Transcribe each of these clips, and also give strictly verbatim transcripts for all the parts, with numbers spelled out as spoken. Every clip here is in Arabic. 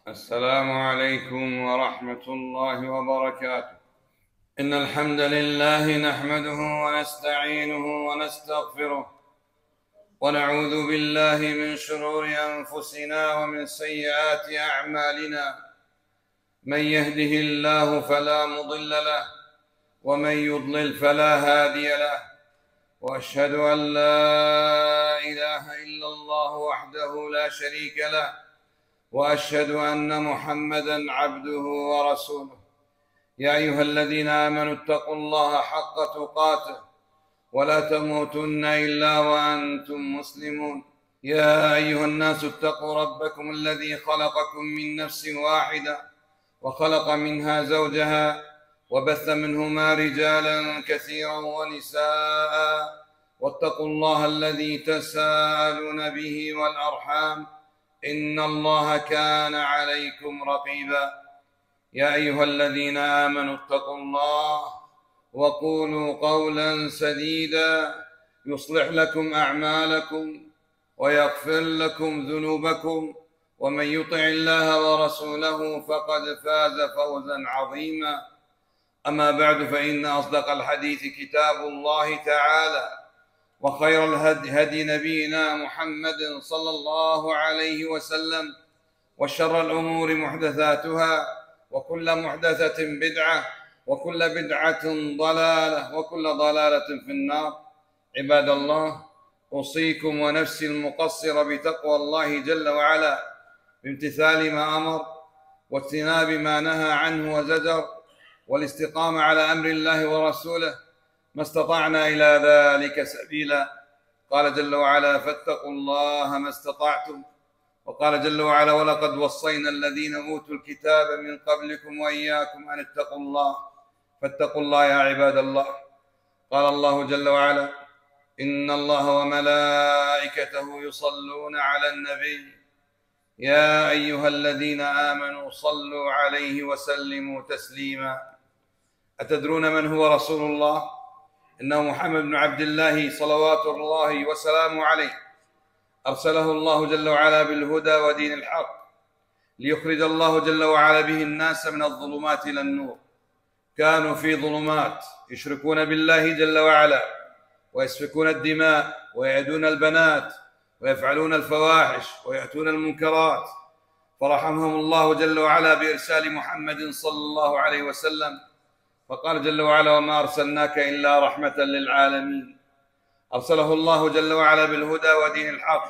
السلام عليكم ورحمة الله وبركاته. إن الحمد لله نحمده ونستعينه ونستغفره ونعوذ بالله من شرور أنفسنا ومن سيئات أعمالنا. من يهده الله فلا مضل له ومن يضلل فلا هادي له، وأشهد أن لا إله إلا الله وحده لا شريك له، وأشهد أن محمدًا عبده ورسوله. يا أيها الذين آمنوا اتقوا الله حق تقاته ولا تموتن إلا وأنتم مسلمون. يا أيها الناس اتقوا ربكم الذي خلقكم من نفس واحدة وخلق منها زوجها وبث منهما رجالا كثيرا ونساء، واتقوا الله الذي تساءلون به والأرحام إن الله كان عليكم رقيبا. يا أيها الذين آمنوا اتقوا الله وقولوا قولا سديدا يصلح لكم أعمالكم ويغفر لكم ذنوبكم، ومن يطع الله ورسوله فقد فاز فوزا عظيما. أما بعد، فإن أصدق الحديث كتاب الله تعالى، وخير الهدي هدي نبينا محمد صلى الله عليه وسلم، وشر الأمور محدثاتها، وكل محدثة بدعة، وكل بدعة ضلالة، وكل ضلالة في النار. عباد الله، أوصيكم ونفسي المقصر بتقوى الله جل وعلا، بامتثال ما أمر واجتناب ما نهى عنه وزجر، والاستقامة على أمر الله ورسوله ما استطعنا إلى ذلك سبيلا. قال جل وعلا: فاتقوا الله ما استطعتم. وقال جل وعلا: ولقد وصينا الذين أوتوا الكتاب من قبلكم وإياكم أن اتقوا الله. فاتقوا الله يا عباد الله. قال الله جل وعلا: إن الله وملائكته يصلون على النبي يا أيها الذين آمنوا صلوا عليه وسلموا تسليما. أتدرون من هو رسول الله؟ إنه محمد بن عبد الله صلوات الله وسلامه عليه، أرسله الله جل وعلا بالهدى ودين الحق ليخرج الله جل وعلا به الناس من الظلمات إلى النور. كانوا في ظلمات يشركون بالله جل وعلا ويسفكون الدماء ويعدون البنات ويفعلون الفواحش ويأتون المنكرات، فرحمهم الله جل وعلا بإرسال محمد صلى الله عليه وسلم، فقال جل وعلا: وما أرسلناك إلا رحمة للعالمين. أرسله الله جل وعلا بالهدى ودين الحق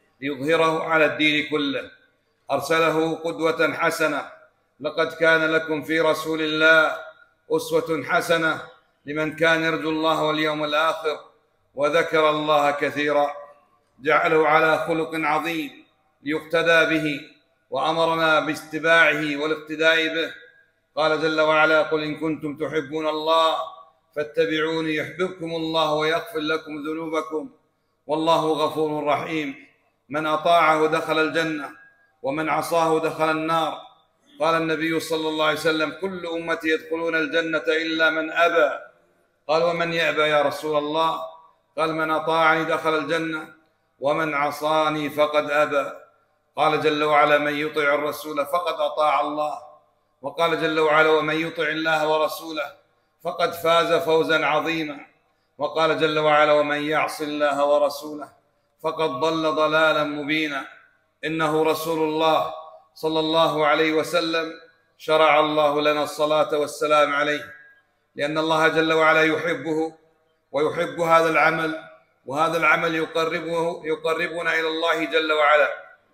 ليظهره على الدين كله. أرسله قدوة حسنة. لقد كان لكم في رسول الله أسوة حسنة لمن كان يرجو الله واليوم الآخر وذكر الله كثيرا. جعله على خلق عظيم ليقتدى به، وأمرنا باتباعه والاقتداء به. قال جل وعلا: قل إن كنتم تحبون الله فاتبعوني يحببكم الله ويغفر لكم ذنوبكم والله غفور رحيم. من أطاعه دخل الجنة ومن عصاه دخل النار. قال النبي صلى الله عليه وسلم: كل أمتي يدخلون الجنة إلا من أبى. قال: ومن يأبى يا رسول الله؟ قال: من أطاعني دخل الجنة ومن عصاني فقد أبى. قال جل وعلا: من يطع الرسول فقد أطاع الله. وقال جل وعلا: ومن يطع الله ورسوله فقد فاز فوزا عظيما. وقال جل وعلا: ومن يعص الله ورسوله فقد ضل ضلالا مبينا. إنه رسول الله صلى الله عليه وسلم شرع الله لنا الصلاة والسلام عليه، لأن الله جل وعلا يحبه ويحب هذا العمل، وهذا العمل يقربه يقربنا إلى الله جل وعلا،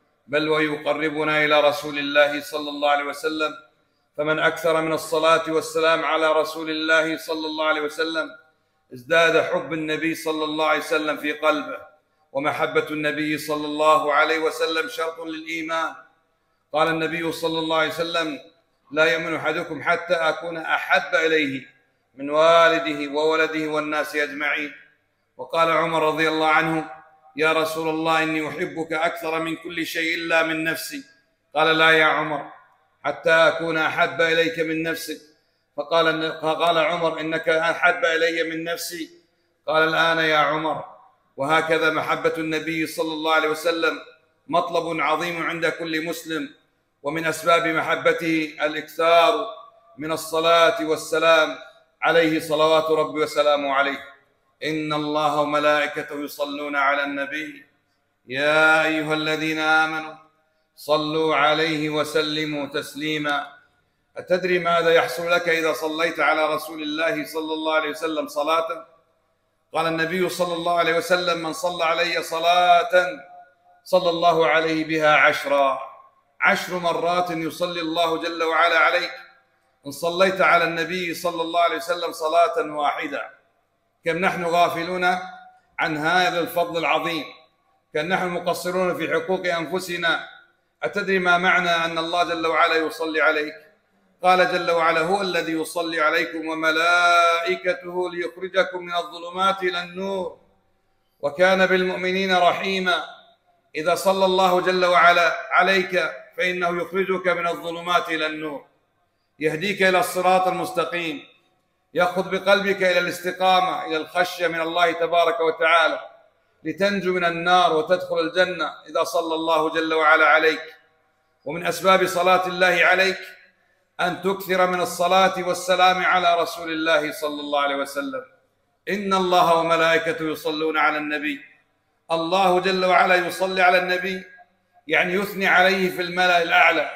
بل ويقربنا إلى رسول الله صلى الله عليه وسلم. فمن أكثر من الصلاة والسلام على رسول الله صلى الله عليه وسلم ازداد حب النبي صلى الله عليه وسلم في قلبه. ومحبة النبي صلى الله عليه وسلم شرط للإيمان. قال النبي صلى الله عليه وسلم: لا يؤمن أحدكم حتى أكون أحب إليه من والده وولده والناس أجمعين. وقال عمر رضي الله عنه: يا رسول الله إني أحبك أكثر من كل شيء إلا من نفسي. قال: لا يا عمر، حتى أكون أحب إليك من نفسك. فقال فقال عمر: إنك أحب إلي من نفسي. قال: الآن يا عمر. وهكذا محبة النبي صلى الله عليه وسلم مطلب عظيم عند كل مسلم، ومن أسباب محبته الإكثار من الصلاة والسلام عليه صلوات ربي وسلامه عليه. إن الله وملائكته يصلون على النبي يا أيها الذين آمنوا صلوا عليه وسلموا تسليما. أتدري ماذا يحصل لك إذا صليت على رسول الله صلى الله عليه وسلم صلاة؟ قال النبي صلى الله عليه وسلم: من صلى علي صلاة صلى الله عليه بها عشرا. عشر مرات يصلي الله جل وعلا عليك إن صليت على النبي صلى الله عليه وسلم صلاة واحدة. كم نحن غافلون عن هذا الفضل العظيم، كم نحن مقصرون في حقوق أنفسنا. أتدري ما معنى أن الله جل وعلا يصلي عليك؟ قال جل وعلا: هو الذي يصلي عليكم وملائكته ليخرجكم من الظلمات إلى النور وكان بالمؤمنين رحيما. إذا صلى الله جل وعلا عليك فإنه يخرجك من الظلمات إلى النور، يهديك إلى الصراط المستقيم، يأخذ بقلبك إلى الاستقامة، إلى الخشية من الله تبارك وتعالى، لتنجو من النار وتدخل الجنة إذا صلى الله جل وعلا عليك. ومن أسباب صلاة الله عليك أن تكثر من الصلاة والسلام على رسول الله صلى الله عليه وسلم. إن الله وملائكته يصلون على النبي. الله جل وعلا يصلي على النبي، يعني يثني عليه في الملأ الأعلى،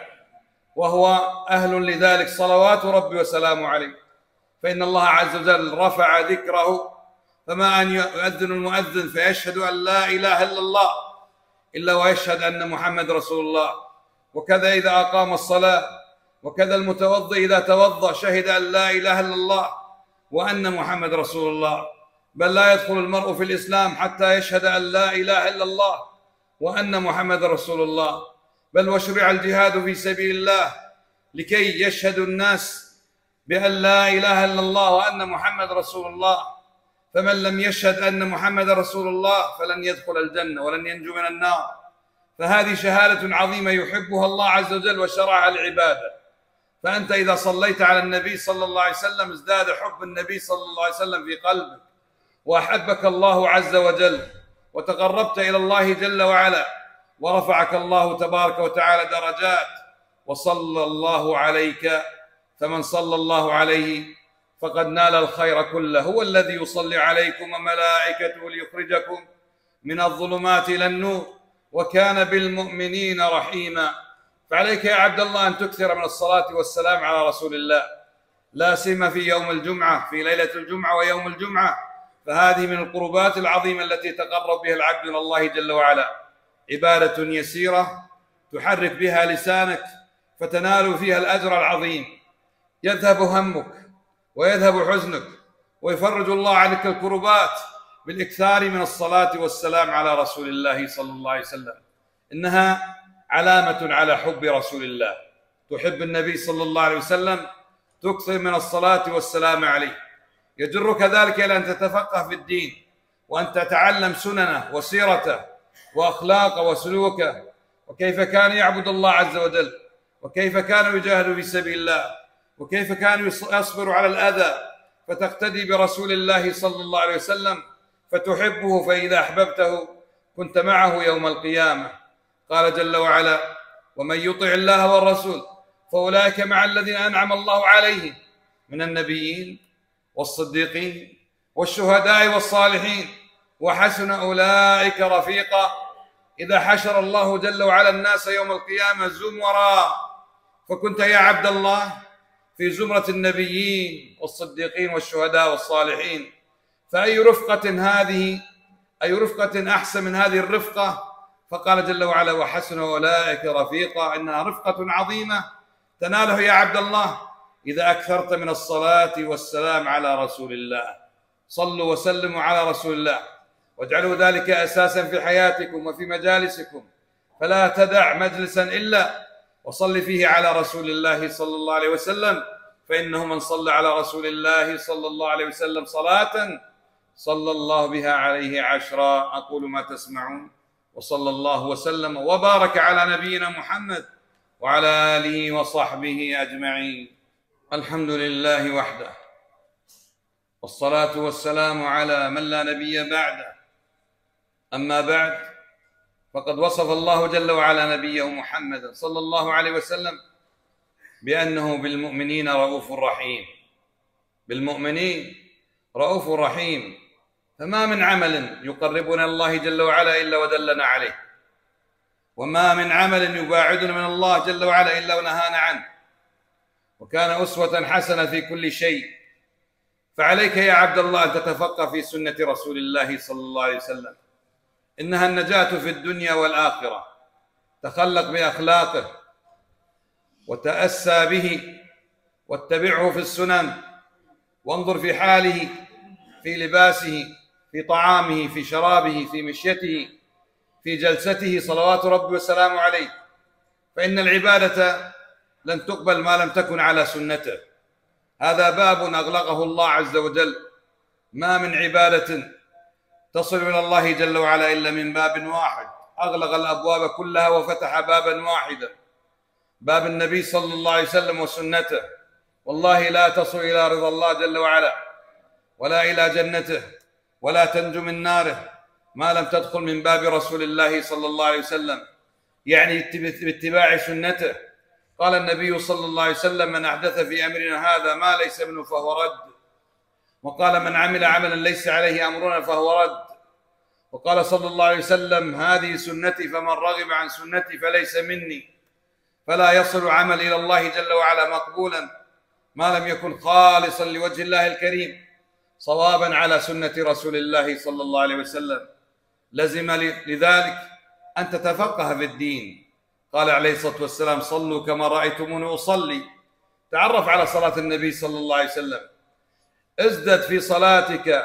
وهو أهل لذلك صلوات ربي وسلامه عليه. فإن الله عز وجل رفع ذكره، فما أن يؤذن المؤذن فيشهد أن لا إله إلا الله إلا ويشهد أن محمد رسول الله، وكذا إذا أقام الصلاة، وكذا المتوضئ إذا توضأ شهد أن لا إله إلا الله وأن محمد رسول الله. بل لا يدخل المرء في الإسلام حتى يشهد أن لا إله إلا الله وأن محمد رسول الله. بل وشرع الجهاد في سبيل الله لكي يشهد الناس بأن لا إله إلا الله وأن محمد رسول الله. فمن لم يشهد أن محمد رسول الله فلن يدخل الجنة ولن ينجو من النار. فهذه شهادة عظيمة يحبها الله عز وجل وشرعها العبادة. فأنت إذا صليت على النبي صلى الله عليه وسلم ازداد حب النبي صلى الله عليه وسلم في قلبك، وأحبك الله عز وجل، وتقربت إلى الله جل وعلا، ورفعك الله تبارك وتعالى درجات. وصلى الله عليك، فمن صلى الله عليه فقد نال الخير كله. هو الذي يصلي عليكم وملائكته ليخرجكم من الظلمات إلى النور وكان بالمؤمنين رحيما. فعليك يا عبد الله أن تكثر من الصلاة والسلام على رسول الله، لا سيما في يوم الجمعة، في ليلة الجمعة ويوم الجمعة، فهذه من القربات العظيمة التي تقرب بها العبد إلى الله جل وعلا. عبادة يسيرة تحرك بها لسانك فتنال فيها الأجر العظيم، يذهب همك ويذهب حزنك ويفرج الله عنك الكربات بالإكثار من الصلاة والسلام على رسول الله صلى الله عليه وسلم. إنها علامة على حب رسول الله. تحب النبي صلى الله عليه وسلم تكثر من الصلاة والسلام عليه، يجرك ذلك إلى أن تتفقه في الدين وأن تتعلم سننه وسيرته وأخلاقه وسلوكه، وكيف كان يعبد الله عز وجل، وكيف كان يجاهد في سبيل الله، وكيف كان يصبر على الأذى، فتقتدي برسول الله صلى الله عليه وسلم فتحبه، فإذا أحببته كنت معه يوم القيامة. قال جل وعلا: ومن يطع الله والرسول فأولئك مع الذين أنعم الله عليهم من النبيين والصديقين والشهداء والصالحين وحسن أولئك رفيقا. إذا حشر الله جل وعلا الناس يوم القيامة زمرا، فكنت يا عبد الله في زمرة النبيين والصديقين والشهداء والصالحين، فأي رفقة هذه، أي رفقة أحسن من هذه الرفقة؟ فقال جل وعلا: وحسن أولئك رفيقا. إنها رفقة عظيمة تناله يا عبد الله إذا أكثرت من الصلاة والسلام على رسول الله. صلوا وسلموا على رسول الله، واجعلوا ذلك أساسا في حياتكم وفي مجالسكم، فلا تدع مجلسا إلا وصل فيه على رسول الله صلى الله عليه وسلم، فإنه من صلى على رسول الله صلى الله عليه وسلم صلاة صلى الله بها عليه عشرا. أقول ما تسمعون، وصلى الله وسلم وبارك على نبينا محمد وعلى آله وصحبه أجمعين. الحمد لله وحده، والصلاة والسلام على من لا نبي بعده. أما بعد، فقد وصف الله جل وعلا نبيه محمدا صلى الله عليه وسلم بأنه بالمؤمنين رؤوف رحيم، بالمؤمنين رؤوف رحيم. فما من عمل يقربنا الله جل وعلا إلا ودلنا عليه، وما من عمل يباعدنا من الله جل وعلا إلا ونهانا عنه، وكان أسوة حسنة في كل شيء. فعليك يا عبد الله أن تتفقه في سنة رسول الله صلى الله عليه وسلم، إنها النجاة في الدنيا والآخرة. تخلق بأخلاقه وتأسى به واتبعه في السنن، وانظر في حاله، في لباسه، في طعامه، في شرابه، في مشيته، في جلسته، صلوات ربي وسلامه عليه. فإن العبادة لن تقبل ما لم تكن على سنته. هذا باب أغلقه الله عز وجل. ما من عبادة تصل إلى الله جل وعلا إلا من باب واحد، أغلق الأبواب كلها وفتح بابا واحدا، باب النبي صلى الله عليه وسلم وسنته. والله لا تصل إلى رضا الله جل وعلا ولا إلى جنته ولا تنجو من ناره ما لم تدخل من باب رسول الله صلى الله عليه وسلم، يعني باتباع سنته. قال النبي صلى الله عليه وسلم: من أحدث في أمرنا هذا ما ليس منه فهو رد. وقال: من عمل عملا ليس عليه أمرنا فهو رد. وقال صلى الله عليه وسلم: هذه سنتي فمن رغب عن سنتي فليس مني. فلا يصل عمل إلى الله جل وعلا مقبولا ما لم يكن خالصا لوجه الله الكريم صوابا على سنة رسول الله صلى الله عليه وسلم. لزم لذلك أن تتفقه في الدين. قال عليه الصلاة والسلام: صلوا كما رأيتموني أصلي. تعرف على صلاة النبي صلى الله عليه وسلم، ازدد في صلاتك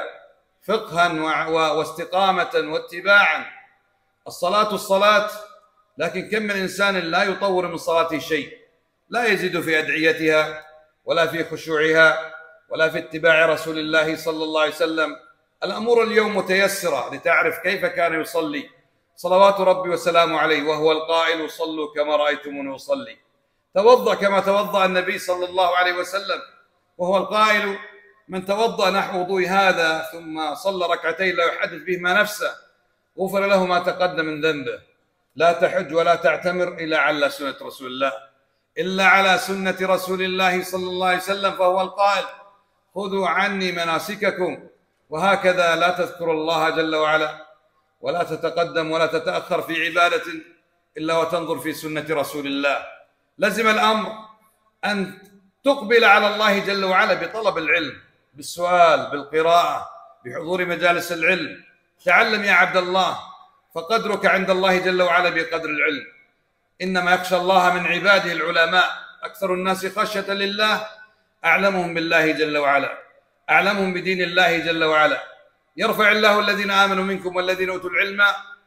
فقها واستقامة واتباعا. الصلاة الصلاة، لكن كم من إنسان لا يطور من صلاته شيء، لا يزيد في أدعيتها ولا في خشوعها ولا في اتباع رسول الله صلى الله عليه وسلم. الأمور اليوم متيسرة لتعرف كيف كان يصلي صلوات ربي وسلامه عليه، وهو القائل: صلوا كما رأيتموني أصلي. توضأ كما توضأ النبي صلى الله عليه وسلم، وهو القائل: من توضأ نحو وضوء هذا ثم صلى ركعتين لا يحدث بهما نفسه غفر له ما تقدم من ذنبه. لا تحج ولا تعتمر إلا على سنة رسول الله، إلا على سنة رسول الله صلى الله عليه وسلم، فهو القائل: خذوا عني مناسككم. وهكذا لا تذكر الله جل وعلا ولا تتقدم ولا تتأخر في عبادة إلا وتنظر في سنة رسول الله. لزم الأمر أن تقبل على الله جل وعلا بطلب العلم، بالسؤال، بالقراءة، بحضور مجالس العلم. تعلم يا عبد الله، فقدرك عند الله جل وعلا بقدر العلم. إنما يخشى الله من عباده العلماء. أكثر الناس خشية لله أعلمهم بالله جل وعلا، أعلمهم بدين الله جل وعلا. يرفع الله الذين آمنوا منكم والذين أوتوا العلم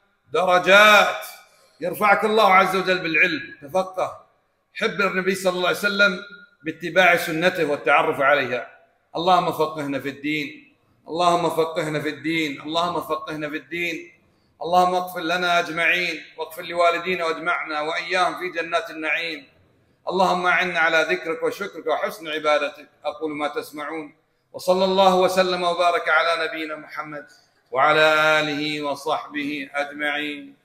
درجات. يرفعك الله عز وجل بالعلم. تفقه، حب النبي صلى الله عليه وسلم باتباع سنته والتعرف عليها. اللهم فقهنا في الدين، اللهم فقهنا في الدين، اللهم فقهنا في الدين. اللهم اغفر لنا أجمعين، واغفر لوالدينا واجمعنا وإياهم في جنات النعيم. اللهم أعنا على ذكرك وشكرك وحسن عبادتك. أقول ما تسمعون، وصلى الله وسلم وبارك على نبينا محمد وعلى آله وصحبه أجمعين.